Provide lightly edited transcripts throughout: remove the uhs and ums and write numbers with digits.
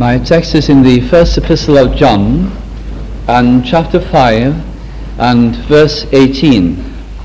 My text is in the first epistle of John, and chapter 5 and verse 18.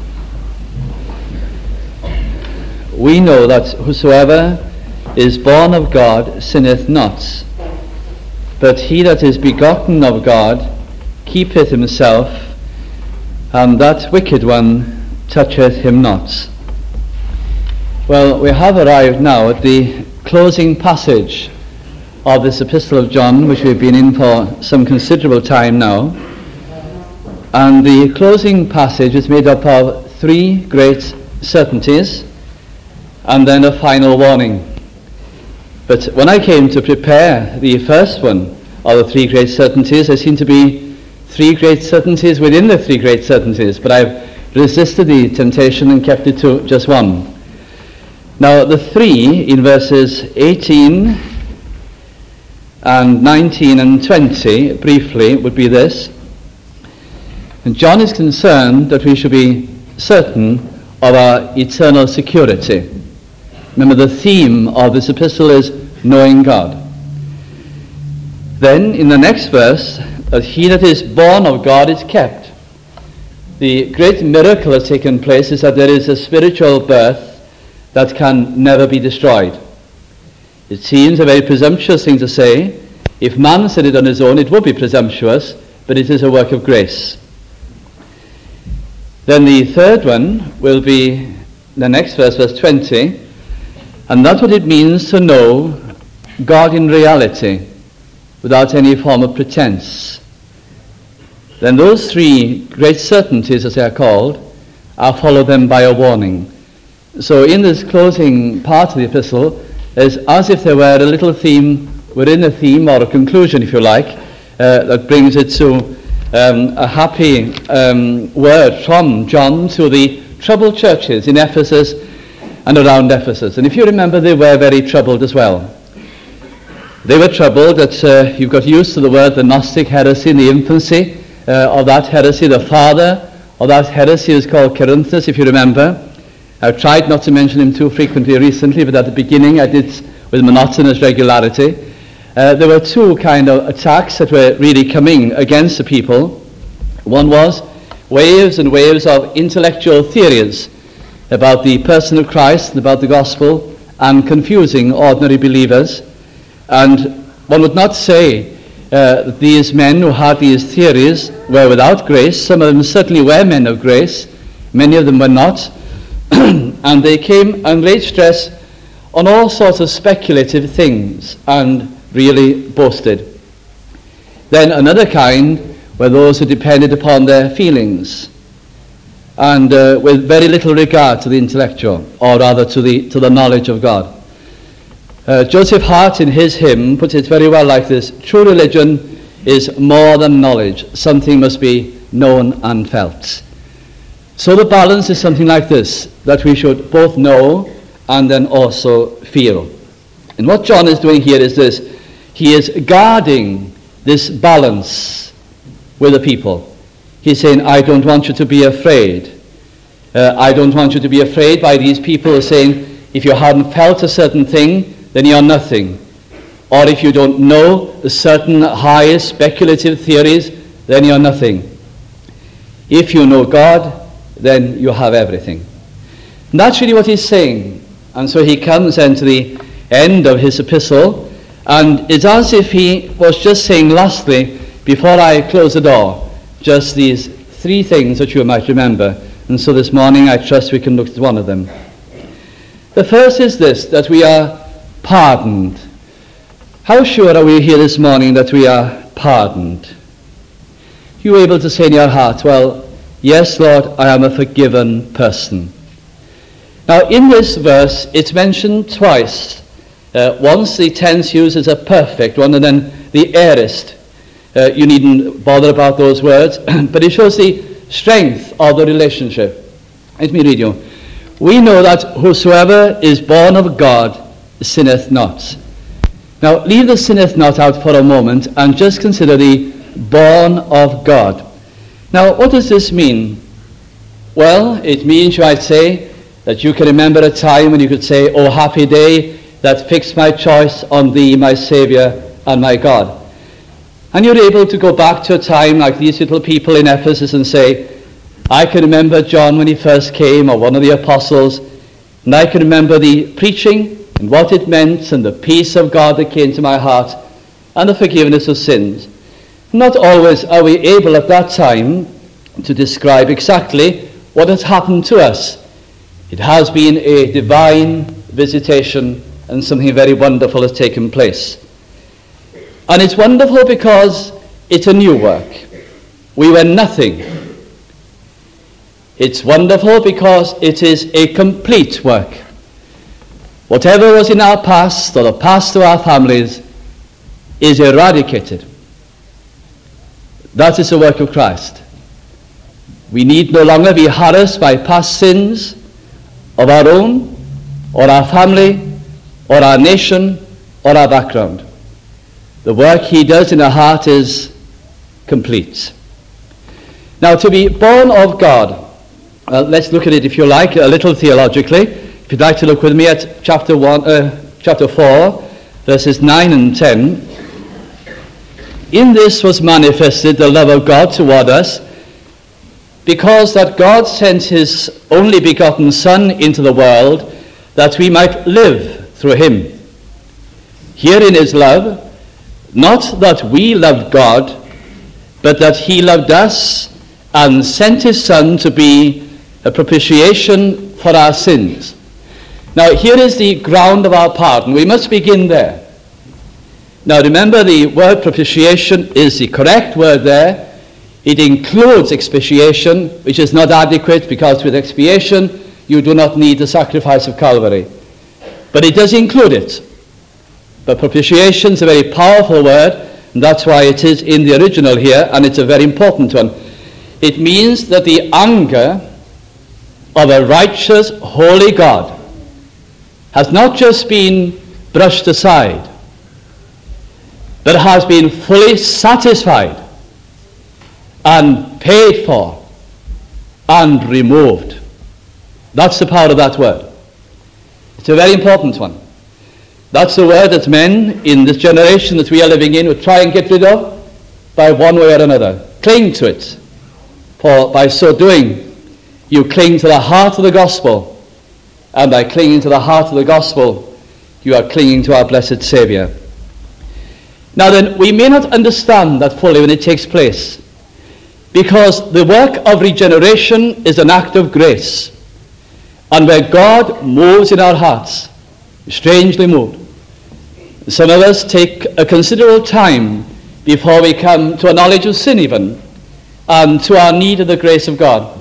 We know that whosoever is born of God sinneth not, but he that is begotten of God keepeth himself, and that wicked one toucheth him not. Well, we have arrived now at the closing passage of this epistle of John, which we've been in for some considerable time now. And the closing passage is made up of three great certainties and then a final warning. But when I came to prepare the first one of the three great certainties, there seemed to be three great certainties within the three great certainties, but I've resisted the temptation and kept it to just one. Now, the three in verses 18 and 19 and 20, briefly, would be this. And John is concerned that we should be certain of our eternal security. Remember, the theme of this epistle is knowing God. Then, in the next verse, that he that is born of God is kept. The great miracle has taken place is that there is a spiritual birth that can never be destroyed. It seems a very presumptuous thing to say. If man said it on his own, it would be presumptuous, but it is a work of grace. Then the third one will be the next verse, verse 20, and that's what it means to know God in reality, without any form of pretense. Then those three great certainties, as they are called, are followed then by a warning. So in this closing part of the epistle, it's as if there were a little theme within a theme, or a conclusion, if you like, that brings it to a happy word from John to the troubled churches in Ephesus and around Ephesus. And if you remember, they were very troubled as well. They were troubled that you've got used to the word the Gnostic heresy in the infancy of that heresy. The father of that heresy is called Cerinthus, if you remember. I've tried not to mention him too frequently recently, but at the beginning I did with monotonous regularity. There were two kind of attacks that were really coming against the people. One was waves and waves of intellectual theories about the person of Christ and about the gospel, and confusing ordinary believers. And one would not say that these men who had these theories were without grace. Some of them certainly were men of grace. Many of them were not. And they came and laid stress on all sorts of speculative things and really boasted. Then another kind were those who depended upon their feelings and with very little regard to the intellectual, or rather to the knowledge of God. Joseph Hart in his hymn puts it very well like this: true religion is more than knowledge. Something must be known and felt. So the balance is something like this, that we should both know and then also feel. And what John is doing here is this: he is guarding this balance with the people. He's saying, I don't want you to be afraid. I don't want you to be afraid by these people who are saying, if you hadn't felt a certain thing, then you're nothing. Or if you don't know the certain high speculative theories, then you're nothing. If you know God, then you have everything. And that's really what he's saying. And so he comes then to the end of his epistle, and it's as if he was just saying lastly, before I close the door, just these three things that you might remember. And so this morning I trust we can look at one of them. The first is this, that we are pardoned. How sure are we here this morning that we are pardoned? You are able to say in your heart, well, yes, Lord, I am a forgiven person. Now, in this verse, it's mentioned twice. Once the tense uses a perfect one, and then the aorist. You needn't bother about those words, but it shows the strength of the relationship. Let me read you. We know that whosoever is born of God sinneth not. Now, leave the sinneth not out for a moment and just consider the born of God. Now, what does this mean? Well, it means, you might say, that you can remember a time when you could say, oh, happy day that fixed my choice on thee, my Saviour and my God. And you're able to go back to a time like these little people in Ephesus and say, I can remember John when he first came, or one of the apostles, and I can remember the preaching and what it meant and the peace of God that came to my heart and the forgiveness of sins. Not always are we able at that time to describe exactly what has happened to us. It has been a divine visitation and something very wonderful has taken place. And it's wonderful because it's a new work. We were nothing. It's wonderful because it is a complete work. Whatever was in our past or the past of our families is eradicated. That is the work of Christ. We need no longer be harassed by past sins of our own, or our family, or our nation, or our background. The work he does in our heart is complete. Now, to be born of God, let's look at it, if you like, a little theologically. If you'd like to look with me at chapter 4, verses 9 and 10. In this was manifested the love of God toward us, because that God sent his only begotten Son into the world, that we might live through him. Herein is love, not that we loved God, but that he loved us and sent his Son to be a propitiation for our sins. Now, here is the ground of our pardon. We must begin there. Now, remember, the word propitiation is the correct word there. It includes expiation, which is not adequate, because with expiation you do not need the sacrifice of Calvary. But it does include it. But propitiation is a very powerful word, and that's why it is in the original here, and it's a very important one. It means that the anger of a righteous, holy God has not just been brushed aside, but has been fully satisfied and paid for and removed. That's the power of that word. It's a very important one. That's the word that men in this generation that we are living in would try and get rid of by one way or another. Cling to it. For by so doing, you cling to the heart of the gospel. And by clinging to the heart of the gospel, you are clinging to our blessed Saviour. Now then, we may not understand that fully when it takes place, because the work of regeneration is an act of grace. And where God moves in our hearts, strangely moved. Some of us take a considerable time before we come to a knowledge of sin even, and to our need of the grace of God.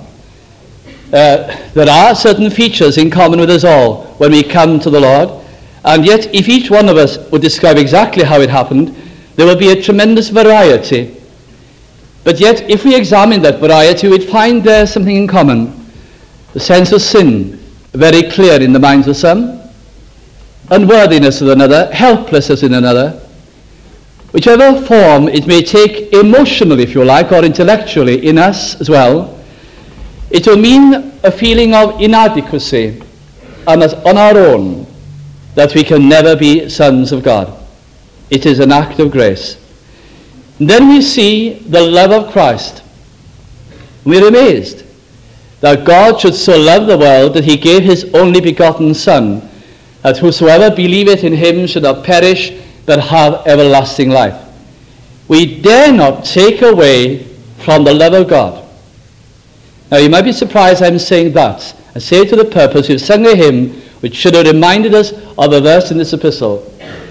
There are certain features in common with us all when we come to the Lord, and yet if each one of us would describe exactly how it happened, there would be a tremendous variety. But yet, if we examine that variety, we'd find there something in common. The sense of sin, very clear in the minds of some, unworthiness of another, helplessness in another. Whichever form it may take emotionally, if you like, or intellectually in us as well, it will mean a feeling of inadequacy, and that on our own, that we can never be sons of God. It is an act of grace. And then we see the love of Christ. We're amazed that God should so love the world that he gave his only begotten Son, that whosoever believeth in him should not perish, but have everlasting life. We dare not take away from the love of God. Now you might be surprised I'm saying that. I say it to the purpose. We've sung a hymn which should have reminded us of a verse in this epistle.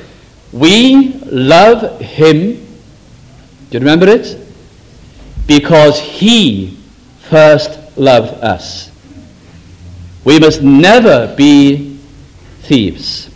We love him. Do you remember it? Because he first loved us. We must never be thieves.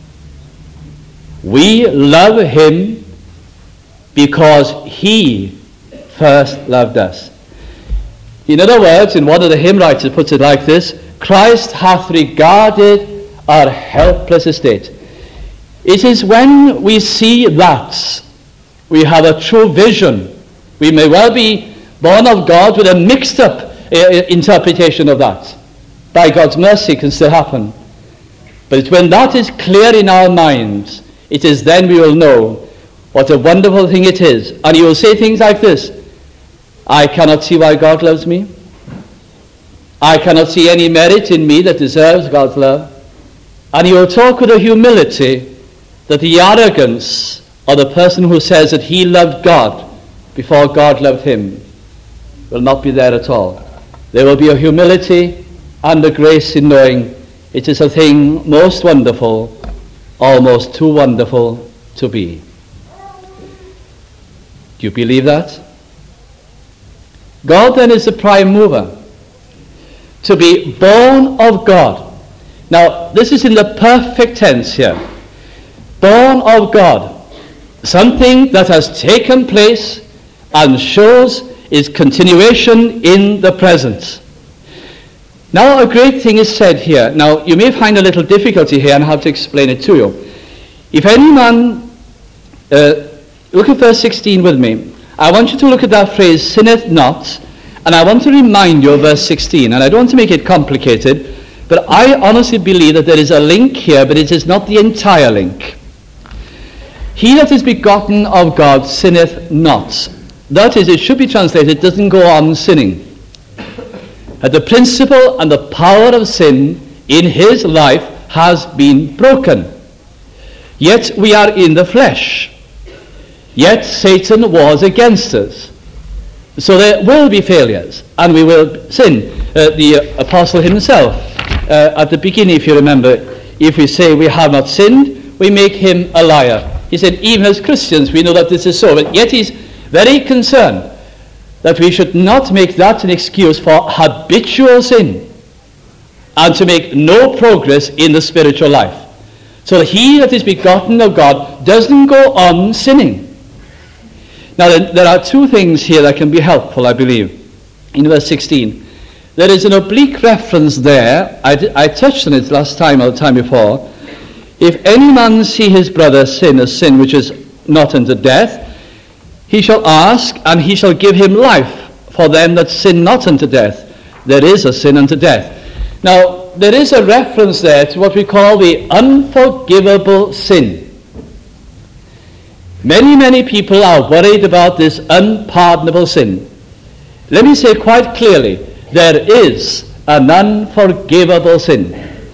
We love him because he first loved us. In other words, in one of the hymn writers puts it like this: Christ hath regarded our helpless estate. It is when we see that we have a true vision. We may well be born of God with a mixed up interpretation of that. By God's mercy can still happen. But it's when that is clear in our minds, it is then we will know What a wonderful thing it is. And you will say things like this: I cannot see why God loves me. I cannot see any merit in me that deserves God's love. And you will talk with a humility that the arrogance of the person who says that he loved God before God loved him will not be there at all. There will be a humility and a grace in knowing it is a thing most wonderful, almost too wonderful to be. Do you believe that? God then is the prime mover. To be born of God. Now, this is in the perfect tense here. Born of God. Something that has taken place and shows its continuation in the present. Now, a great thing is said here. Now, you may find a little difficulty here, and I have to explain it to you. If any man, look at verse 16 with me. I want you to look at that phrase, sinneth not. And I want to remind you of verse 16, and I don't want to make it complicated, but I honestly believe that there is a link here, but it is not the entire link. He that is begotten of God sinneth not. That is, it should be translated, doesn't go on sinning. The principle and the power of sin in his life has been broken. Yet we are in the flesh. Yet Satan was against us. So there will be failures, and we will sin. The apostle himself, at the beginning, if you remember, if we say we have not sinned, we make him a liar. He said, even as Christians, we know that this is so. But yet he's very concerned that we should not make that an excuse for habitual sin and to make no progress in the spiritual life. So he that is begotten of God doesn't go on sinning. Now, there are two things here that can be helpful, I believe, in verse 16. There is an oblique reference there. I touched on it last time or the time before. If any man see his brother sin a sin which is not unto death, he shall ask, and he shall give him life for them that sin not unto death. There is a sin unto death. Now, there is a reference there to what we call the unforgivable sin. Many people are worried about this unpardonable sin. Let me say quite clearly, there is an unforgivable sin.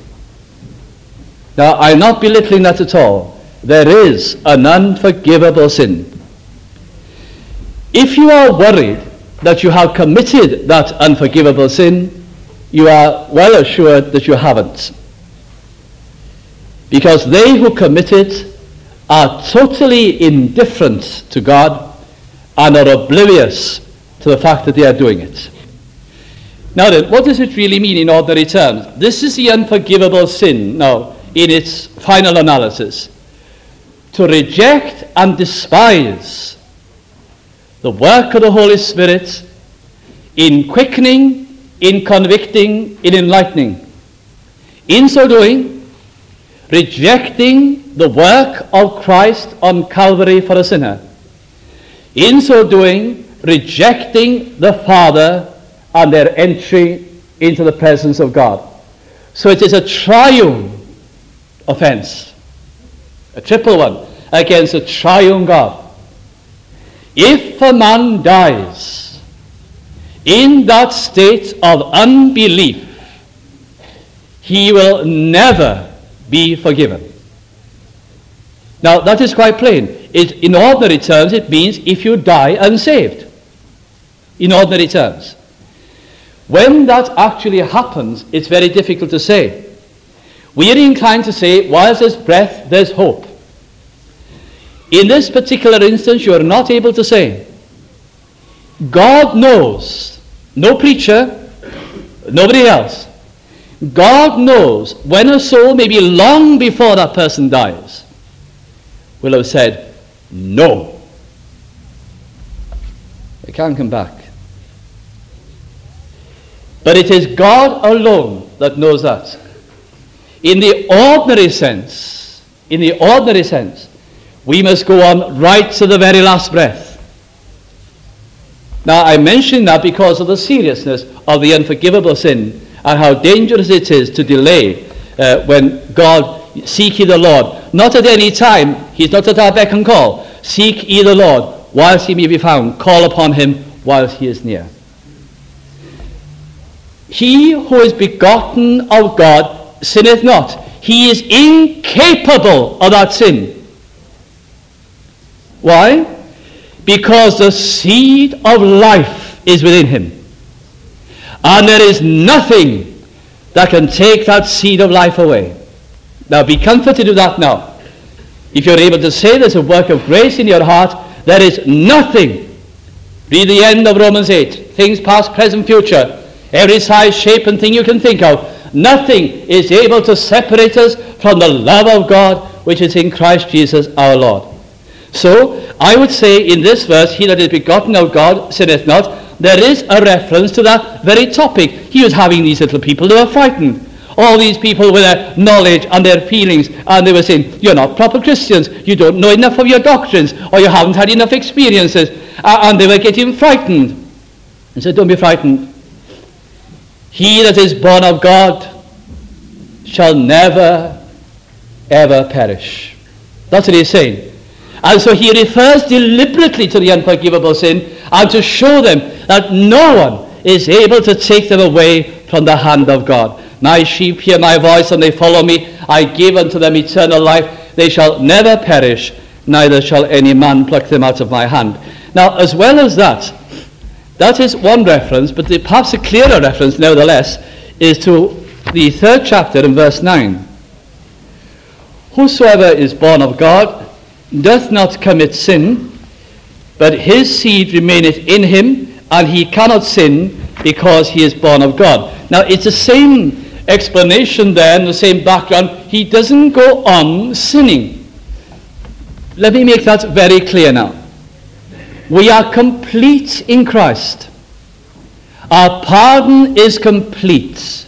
Now, I'm not belittling that at all. There is an unforgivable sin. If you are worried that you have committed that unforgivable sin, you are well assured that you haven't. Because they who commit it are totally indifferent to God and are oblivious to the fact that they are doing it. Now then, what does it really mean in ordinary terms? This is the unforgivable sin, now, in its final analysis. To reject and despise the work of the Holy Spirit in quickening, in convicting, in enlightening. In so doing, rejecting the work of Christ on Calvary for a sinner. In so doing, rejecting the Father and their entry into the presence of God. So it is a triune offense, a triple one, against a triune God. If a man dies in that state of unbelief, he will never be forgiven. Now, that is quite plain. In ordinary terms, it means if you die unsaved. In ordinary terms. When that actually happens, it's very difficult to say. We are inclined to say, whilst there's breath, there's hope. In this particular instance, you are not able to say. God knows, no preacher, nobody else. God knows when a soul, maybe long before that person dies, will have said, no. They can't come back. But it is God alone that knows that. In the ordinary sense, we must go on right to the very last breath. Now, I mention that because of the seriousness of the unforgivable sin and how dangerous it is to delay when God seek ye the Lord. Not at any time, he's not at our beck and call, Seek ye the Lord whilst he may be found. Call upon him whilst he is near. He who is begotten of God sinneth not. He is incapable of that sin. Why? Because the seed of life is within him. And there is nothing that can take that seed of life away. Now be comforted with that now. If you're able to say there's a work of grace in your heart, there is nothing. Read the end of Romans 8. Things past, present, future. Every size, shape and thing you can think of. Nothing is able to separate us from the love of God which is in Christ Jesus our Lord. So, I would say in this verse, he that is begotten of God sinneth not. There is a reference to that very topic. He was having these little people, they were frightened. All these people with their knowledge and their feelings, and they were saying, you're not proper Christians, you don't know enough of your doctrines, or you haven't had enough experiences, and they were getting frightened. And said, don't be frightened. He that is born of God shall never, ever perish. That's what he's saying. And so he refers deliberately to the unforgivable sin, and to show them that no one is able to take them away from the hand of God. My sheep hear my voice, and they follow me. I give unto them eternal life. They shall never perish, neither shall any man pluck them out of my hand. Now, as well as that, that is one reference, but perhaps a clearer reference, nevertheless, is to the 3rd chapter in verse 9. Whosoever is born of God doth not commit sin, but his seed remaineth in him, and he cannot sin because he is born of God. Now, it's the same explanation there, in the same background. He doesn't go on sinning. Let me make that very clear now. We are complete in Christ. Our pardon is complete.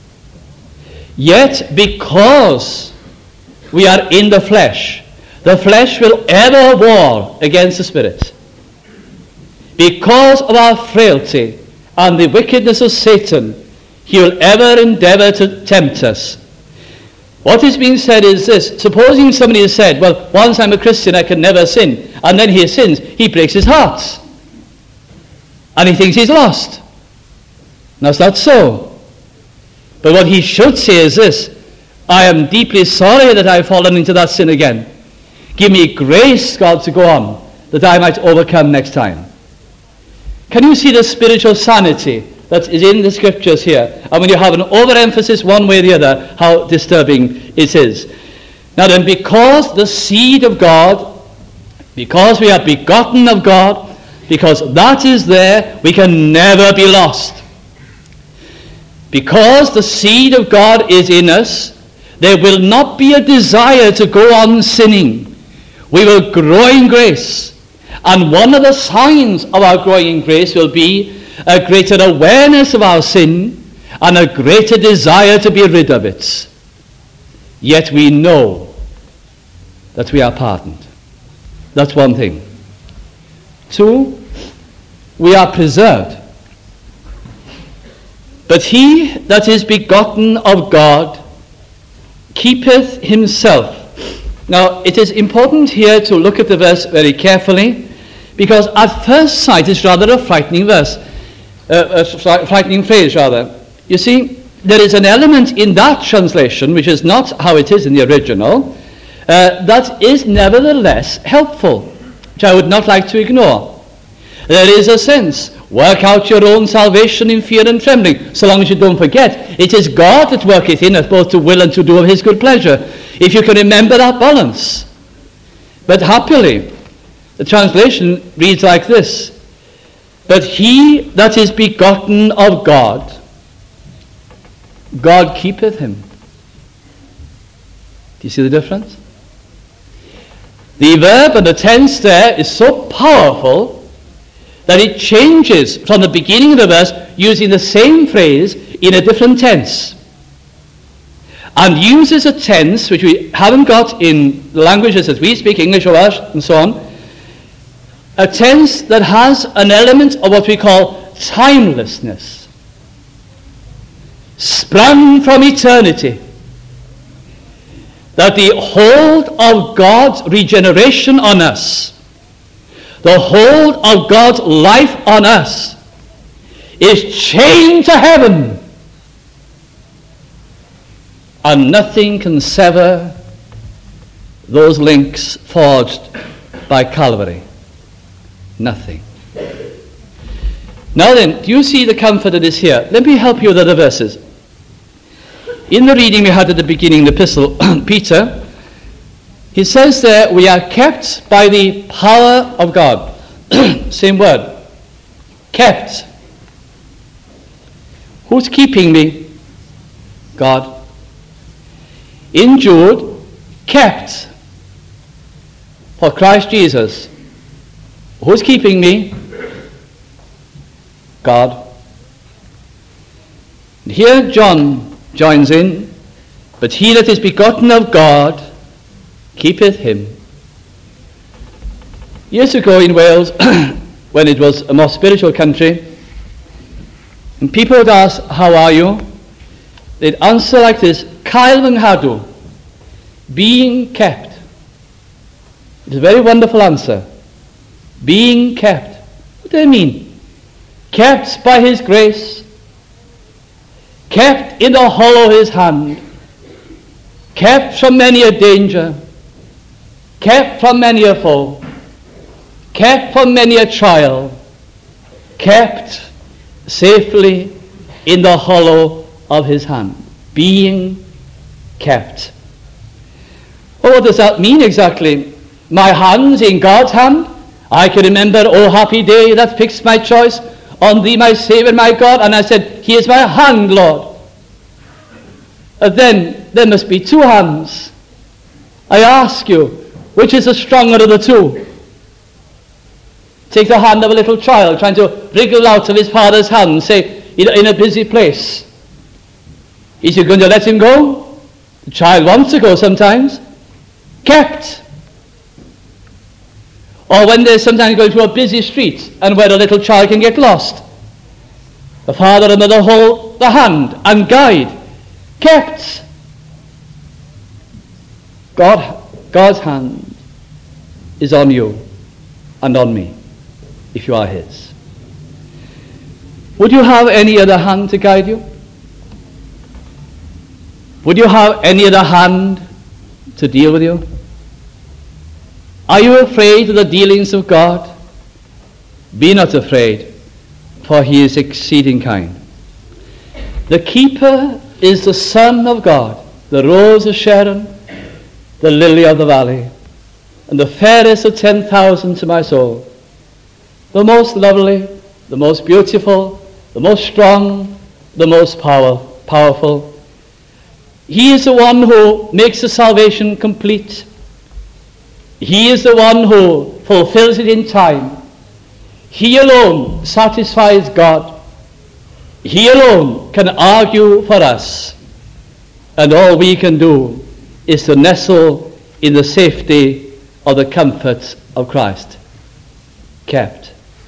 Yet, because we are in the flesh will ever war against the Spirit. Because of our frailty and the wickedness of Satan, he will ever endeavor to tempt us. What is being said is this. Supposing somebody has said, well, once I'm a Christian, I can never sin. And then he sins. He breaks his heart. And he thinks he's lost. Now, it's not so. But what he should say is this. I am deeply sorry that I've fallen into that sin again. Give me grace, God, to go on, that I might overcome next time. Can you see the spiritual sanity that is in the scriptures here? And when you have an overemphasis one way or the other, how disturbing it is. Now then, because the seed of God, because we are begotten of God, because that is there, we can never be lost. Because the seed of God is in us, there will not be a desire to go on sinning. We will grow in grace. And one of the signs of our growing in grace will be a greater awareness of our sin and a greater desire to be rid of it. Yet we know that we are pardoned. That's one thing. 2, we are preserved. But he that is begotten of God keepeth himself. Now, it is important here to look at the verse very carefully, because at first sight it's rather a frightening verse, a frightening phrase rather. You see, there is an element in that translation, which is not how it is in the original, that is nevertheless helpful, which I would not like to ignore. There is a sense, work out your own salvation in fear and trembling, so long as you don't forget, it is God that worketh in us both to will and to do of his good pleasure. If you can remember that balance. But happily, the translation reads like this. But he that is begotten of God, God keepeth him. Do you see the difference? The verb and the tense there is so powerful that it changes from the beginning of the verse using the same phrase in a different tense. And uses a tense which we haven't got in the languages that we speak, English or Welsh and so on, a tense that has an element of what we call timelessness, sprung from eternity, that the hold of God's regeneration on us the hold of God's life on us is chained to heaven, and nothing can sever those links forged by Calvary. Nothing. Now then, do you see the comfort that is here? Let me help you with other verses. In the reading we had at the beginning of the epistle, Peter, he says there, we are kept by the power of God. Same word. Kept. Who's keeping me? God. In Jude, kept for Christ Jesus. Who's keeping me? God. Here John joins in, but he that is begotten of God keepeth him. Years ago in Wales, when it was a more spiritual country, and people would ask, how are you? They'd answer like this, Cael fy nghadw, being kept. It's a very wonderful answer. Being kept. What do they mean? Kept by his grace, kept in the hollow of his hand, kept from many a danger, kept from many a foe, kept from many a trial, kept safely in the hollow of his hand. Being kept. Well, what does that mean exactly? My hand's in God's hand. I can remember, oh happy day that fixed my choice on thee, my Saviour, my God, and I said, here's my hand, Lord. And then there must be two hands. I ask you, which is the stronger of the two? Take the hand of a little child trying to wriggle out of his father's hand, say, in a busy place. Is he going to let him go? The child wants to go sometimes. Kept. Or when they're sometimes going through a busy street and where a little child can get lost, the father and mother hold the hand and guide. Kept. God's hand is on you and on me, if you are his. Would you have any other hand to guide you? Would you have any other hand to deal with you? Are you afraid of the dealings of God? Be not afraid, for he is exceeding kind. The keeper is the Son of God, the rose of Sharon, the lily of the valley, and the fairest of 10,000 to my soul. The most lovely, the most beautiful, the most strong, the most powerful. He is the one who makes the salvation complete. He is the one who fulfills it in time. He alone satisfies God. He alone can argue for us. And all we can do is to nestle in the safety of the comforts of Christ. Kept.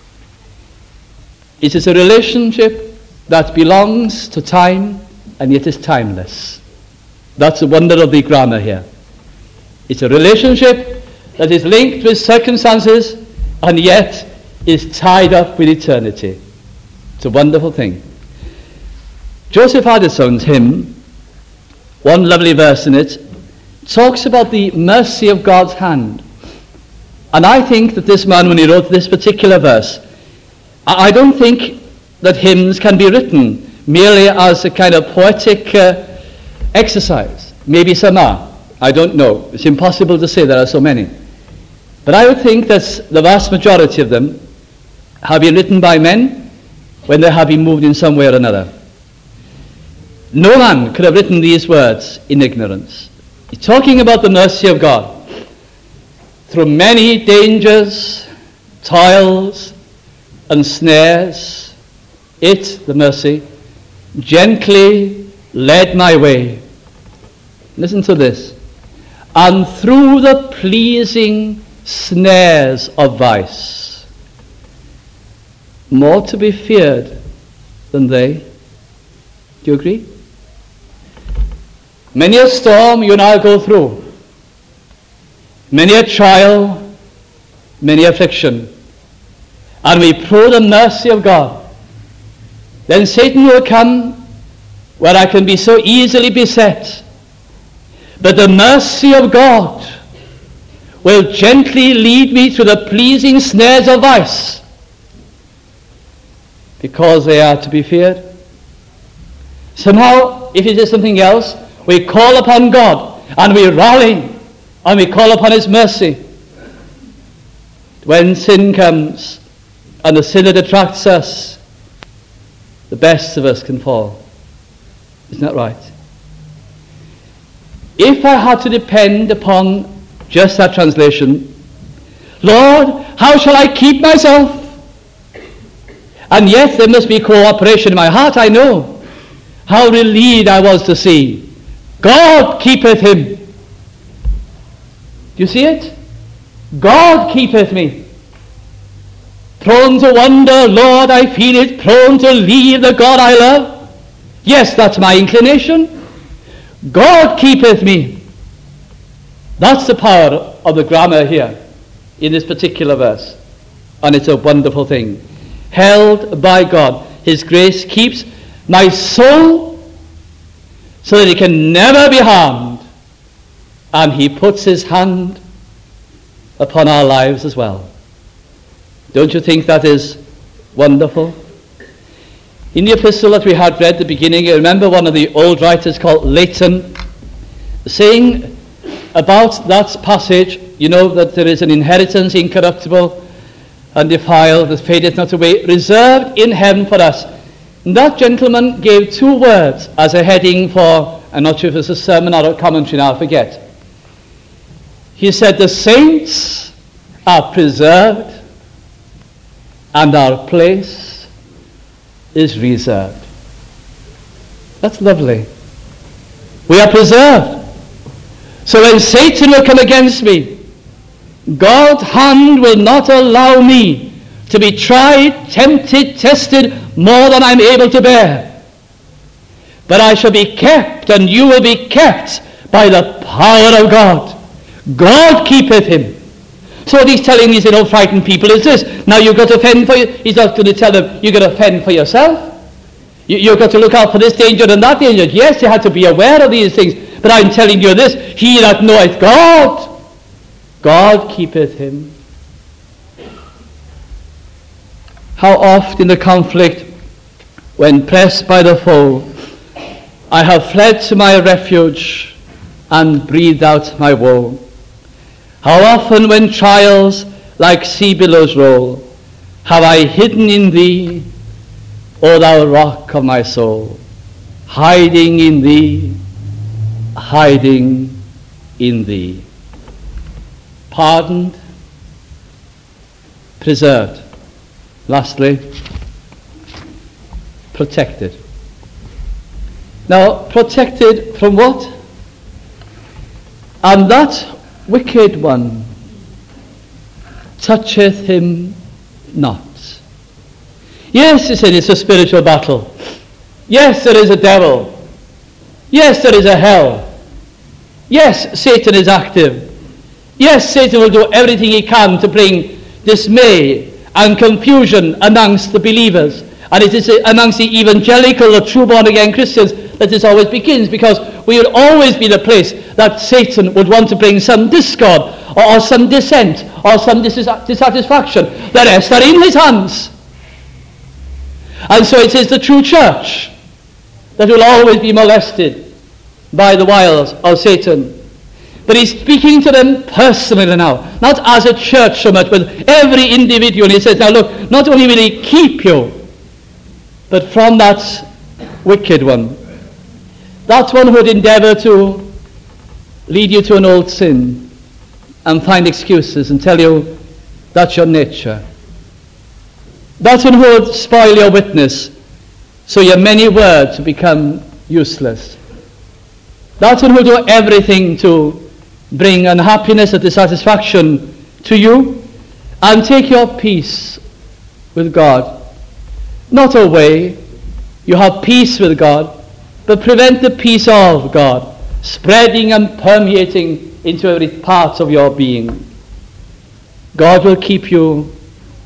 It is a relationship that belongs to time and yet is timeless. That's the wonder of the grammar here. It's a relationship that is linked with circumstances and yet is tied up with eternity. It's a wonderful thing. Joseph Addison's hymn, one lovely verse in it, talks about the mercy of God's hand. And I think that this man, when he wrote this particular verse, I don't think that hymns can be written merely as a kind of poetic exercise. Maybe some are. I don't know. It's impossible to say there are so many. But I would think that the vast majority of them have been written by men when they have been moved in some way or another. No man could have written these words in ignorance. He's talking about the mercy of God. Through many dangers, toils, and snares, it, the mercy, gently led my way. Listen to this. And through the pleasing snares of vice, more to be feared than they. Do you agree? Many a storm you and I go through, many a trial, many affliction. and we pray the mercy of God, then Satan will come where I can be so easily beset. But the mercy of God will gently lead me through the pleasing snares of vice, because they are to be feared. Somehow, if it is something else, we call upon God, and we rally, and we call upon his mercy. When sin comes, and the sinner detracts us, the best of us can fall. Isn't that right? If I had to depend upon just that translation, Lord, how shall I keep myself? And yet there must be cooperation in my heart, I know. How relieved I was to see, God keepeth him. Do you see it? God keepeth me. Prone to wonder, Lord, I feel it, prone to leave the God I love. Yes, that's my inclination. God keepeth me. That's the power of the grammar here in this particular verse. And it's a wonderful thing. Held by God. His grace keeps my soul so that it can never be harmed. And he puts his hand upon our lives as well. Don't you think that is wonderful? In the epistle that we had read at the beginning, I remember one of the old writers called Leighton saying about that passage, you know, that there is an inheritance incorruptible and defiled, that fadeth not away, reserved in heaven for us. And that gentleman gave 2 words as a heading for, I'm not sure if it's a sermon or a commentary now, I forget. He said, the saints are preserved and our place is reserved. That's lovely. We are preserved. So when Satan will come against me, God's hand will not allow me to be tried, tempted, tested more than I'm able to bear. But I shall be kept, and you will be kept by the power of God. God keepeth him. So what he's telling these little frightened people is this. Now you've got to fend for you. He's not going to tell them, you've got to fend for yourself. You've got to look out for this danger and that danger. Yes, you have to be aware of these things. But I'm telling you this, he that knoweth God, God keepeth him. How oft in the conflict, when pressed by the foe, I have fled to my refuge and breathed out my woe. How often when trials like sea billows roll, have I hidden in thee, O thou rock of my soul, hiding in thee, hiding in thee. Pardoned, preserved. Lastly, protected. Now, protected from what? And that wicked one toucheth him not. Yes, he said, it's a spiritual battle. Yes, there is a devil. Yes, there is a hell. Yes, Satan is active. Yes, Satan will do everything he can to bring dismay and confusion amongst the believers. And it is amongst the evangelical, the true born-again Christians, that this always begins, because we will always be the place that Satan would want to bring some discord or some dissent or some dissatisfaction. The rest are in his hands. And so it is the true church that will always be molested by the wiles of Satan. But he's speaking to them personally now, not as a church so much, but every individual. He says, now look, not only will he keep you, but from that wicked one, that one who would endeavor to lead you to an old sin and find excuses and tell you that's your nature. That one who would spoil your witness so your many words become useless. That one who will do everything to bring unhappiness or dissatisfaction to you and take your peace with God. Not away. You have peace with God, but prevent the peace of God spreading and permeating into every part of your being. God will keep you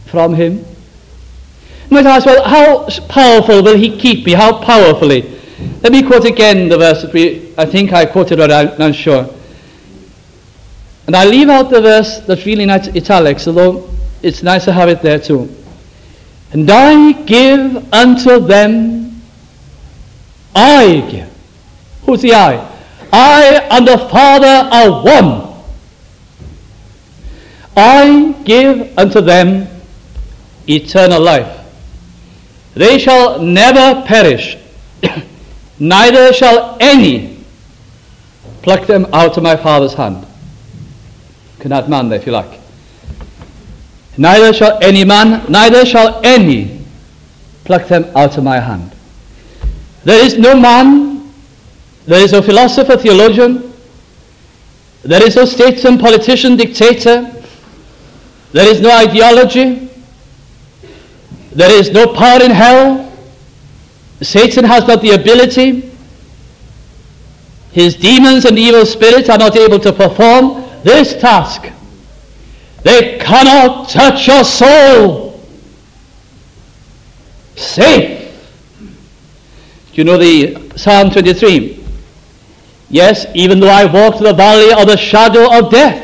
from him. You might ask, well, how powerful will he keep me? How powerfully? Let me quote again the verse that I think I quoted, but I'm not sure. And I leave out the verse that's really nice italics, although it's nice to have it there too. And I give unto them, I give. Who's the I? I and the Father are one. I give unto them eternal life. They shall never perish, neither shall any pluck them out of my Father's hand. You can add man there if you like. Neither shall any pluck them out of my hand. There is no man, there is no philosopher, theologian, there is no statesman, politician, dictator, there is no ideology, there is no power in hell. Satan has not the ability. His demons and evil spirits are not able to perform this task. They cannot touch your soul. Safe. You know the Psalm 23? Yes, even though I walk through the valley of the shadow of death,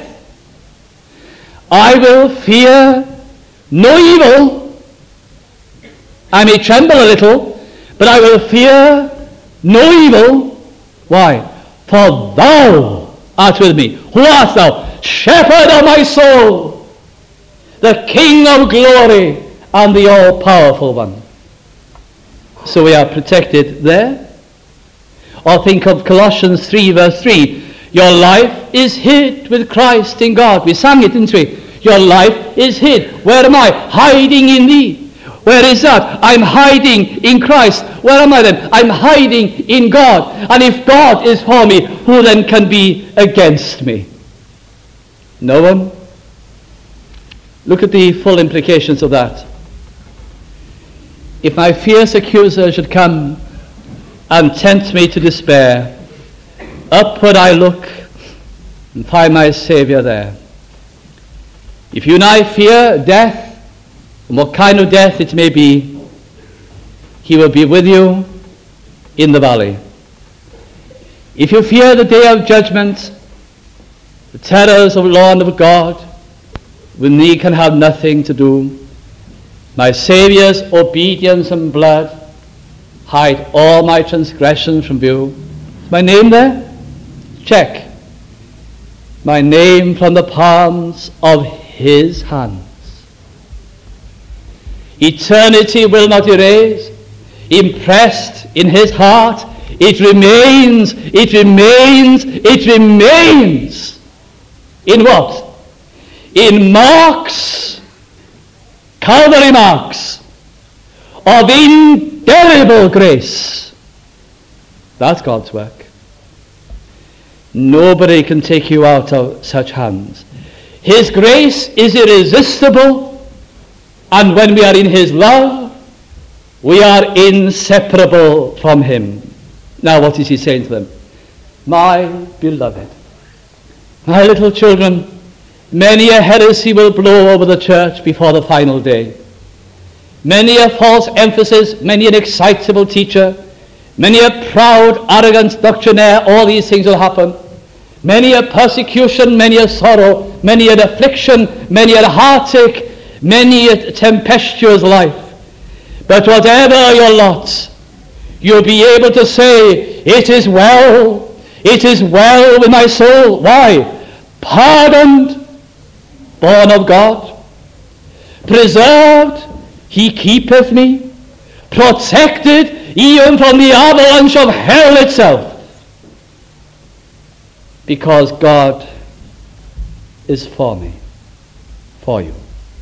I will fear no evil. I may tremble a little, but I will fear no evil. Why? For thou art with me. Who art thou? Shepherd of my soul, the King of glory, and the all-powerful one. So we are protected there. Or think of Colossians 3 verse 3. Your life is hid with Christ in God. We sang it, didn't we? Your life is hid. Where am I? Hiding in thee. Where is that? I'm hiding in Christ. Where am I then? I'm hiding in God. And if God is for me, who then can be against me? No one. Look at the full implications of that. If my fierce accuser should come and tempt me to despair, upward I look and find my Saviour there. If you and I fear death, and what kind of death it may be, he will be with you in the valley. If you fear the day of judgment, the terrors of law and of God, with me can have nothing to do. My Saviour's obedience and blood hide all my transgressions from view. Is my name there? Check. My name from the palms of his hand. Eternity will not erase. Impressed in his heart, it remains. In what? In marks, Calvary marks, of indelible grace. That's God's work. Nobody can take you out of such hands. His grace is irresistible. And when we are in his love, we are inseparable from him. Now what is he saying to them? My beloved, my little children, many a heresy will blow over the church before the final day. Many a false emphasis, many an excitable teacher, many a proud, arrogant doctrinaire, all these things will happen. Many a persecution, many a sorrow, many an affliction, many a heartache, many a tempestuous life. But whatever your lot, you'll be able to say, it is well with my soul. Why? Pardoned, born of God, preserved, he keepeth me, protected even from the avalanche of hell itself, because God is for me, for you.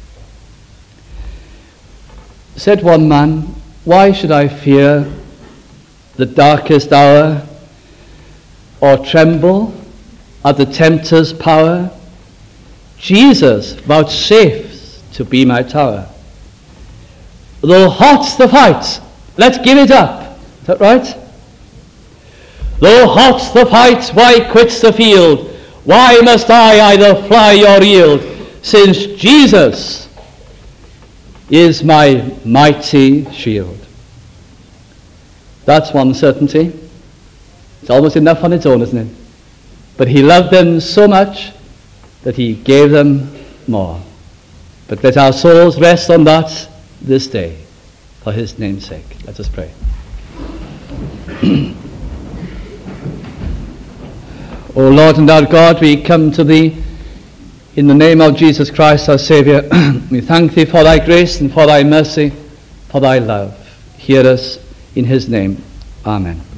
Said one man, why should I fear the darkest hour, or tremble at the tempter's power? Jesus vouchsafes to be my tower. Though hot's the fight, let's give it up. Is that right? Though hot's the fight, why quits the field? Why must I either fly or yield? Since Jesus is my mighty shield. That's one certainty. It's almost enough on its own, isn't it? But he loved them so much that he gave them more. But let our souls rest on that this day, for his name's sake. Let us pray. O Lord and our God, we come to thee in the name of Jesus Christ, our Saviour. We thank thee for thy grace and for thy mercy, for thy love. Hear us in his name. Amen.